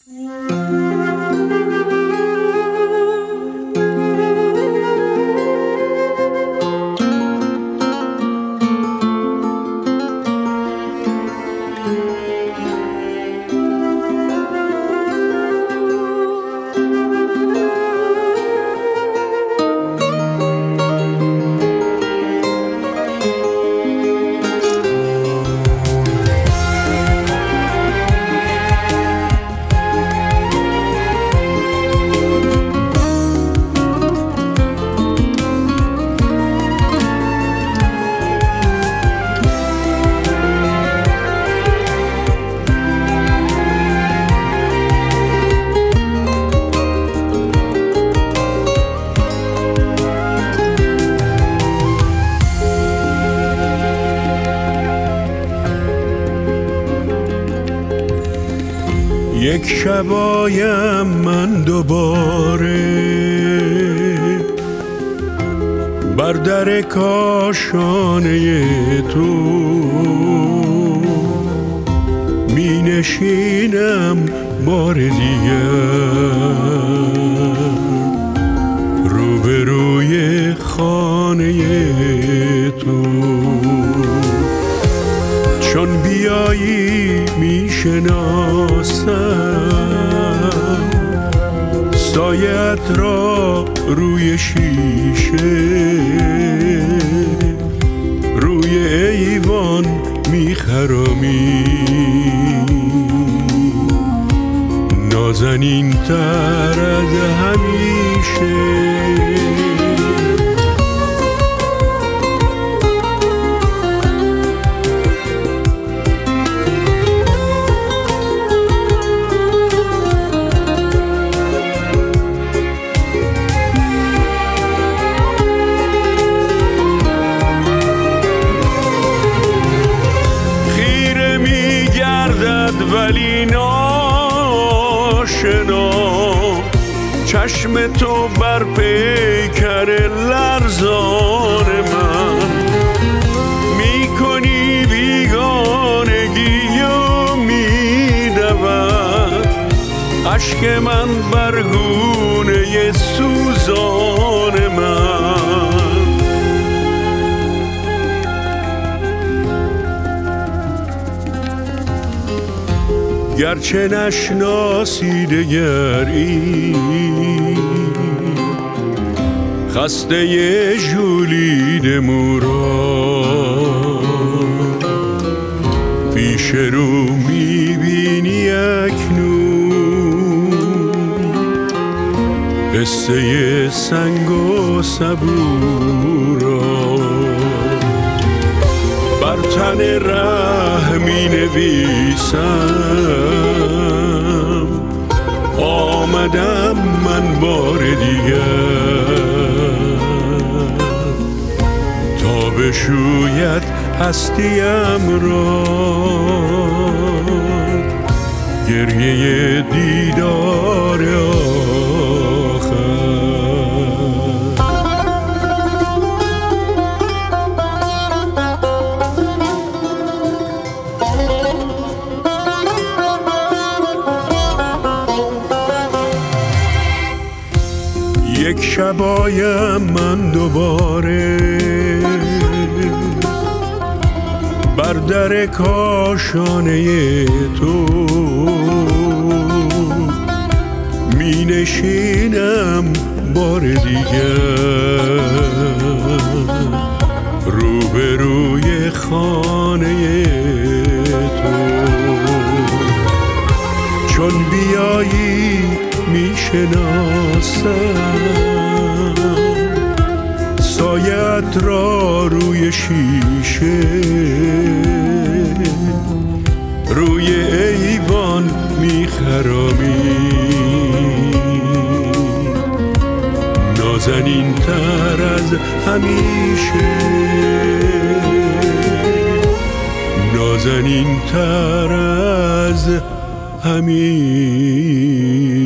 یک شبایم من دوباره بر در کاشانه تو می نشینم بار دیگر روبروی خانه تو. چون بیایی می شناسم سایت را روی شیشه روی ایوان می خرامی نازنین تر از همیشه. ولی ناشنا چشم تو بر پیکر لرزان من میکنی بیگانگی و میدود اشک من بر گونه سوزان من. گرچه نشناسی دگری خسته ژولید مورا پیش رو میبینی اکنون قصه سنگ و صبورا بر تن ره می نویسم آمدم من بار دیگر تا بشوید هستیم را گریه دیدار آخر. یک شبایم من دوباره بر در کاشانه تو می نشینم بار دیگر روبروی خانه تو. چون بیایی می شناسم سایت را روی شیشه روی ایوان می خرامی نازنین تر از همیشه نازنین تر از همیشه.